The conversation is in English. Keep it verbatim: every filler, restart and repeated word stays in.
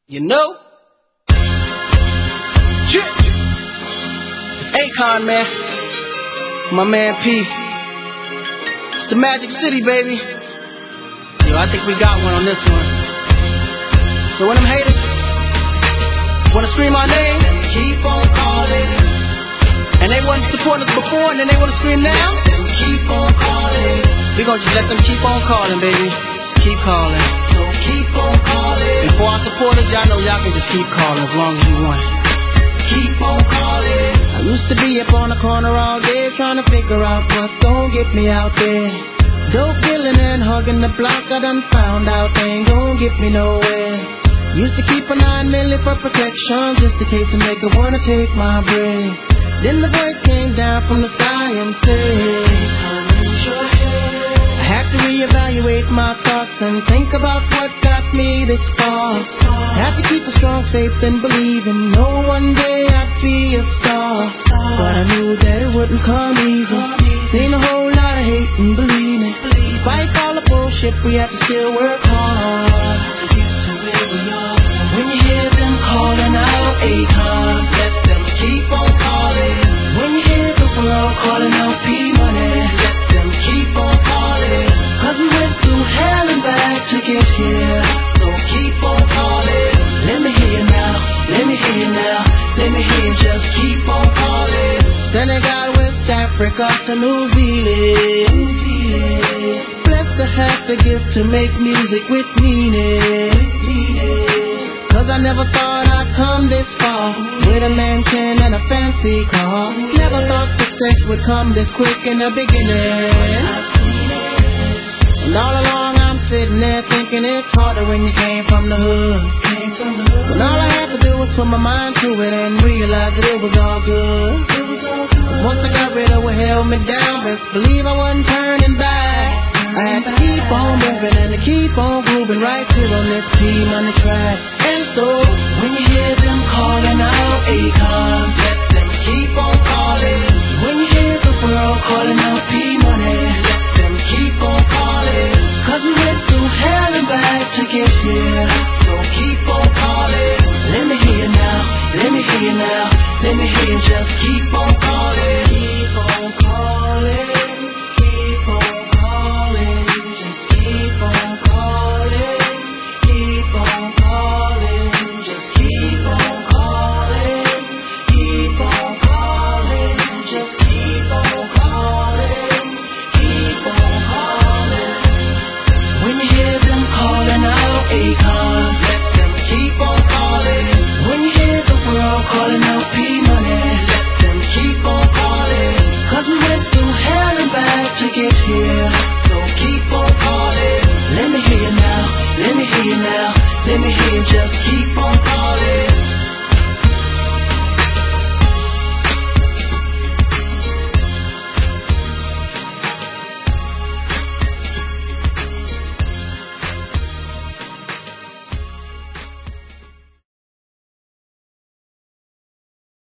You know? Shit. It's Akon, man. My man P. It's the Magic City, baby. Yo, I think we got one on this one. So when them haters wanna scream our name, keep on calling. And they wasn't supporting us before, and then they wanna scream now, keep on calling. We gon' just let them keep on calling, baby. Just keep calling. So keep on calling. And for our supporters, y'all know y'all can just keep calling as long as you want. Keep on calling. I used to be up on the corner all day trying to figure out what's gonna get me out there. Dope dealing and hugging the block, I done found out they ain't gonna get me nowhere. Used to keep a nine milli for protection just in case a nigga wanna take my bread. Then the voice came down from the sky and said, I had to reevaluate my thoughts and think about what got me this far. Had to keep a strong faith and believing, know one day I'd be a star. But I knew that it wouldn't come easy. Seen a whole lot of hate and believe me. Despite all the bullshit, we have to still work hard to get to where we are. When you hear them calling out Akon, let them keep on calling. When you hear the world calling out P-Money, let them keep on calling. Cause we went through hell and back to get here. So keep on calling. Let me hear you now, let me hear you now, let me hear you just keep on calling. Senegal, West Africa to New Zealand. New Zealand. Blessed to have the gift to make music with meaning. Cause I never thought I'd come this far with a mansion and a fancy car. Never thought success would come this quick in the beginning. And all along I'm sitting there thinking it's harder when you came from the hood. When all I had to do was put my mind to it and realize that it was all good. Cause once I got rid of what held me down, best believe I wasn't turning back. I had to keep on moving and to keep on grooving right here on this P-Money track. And so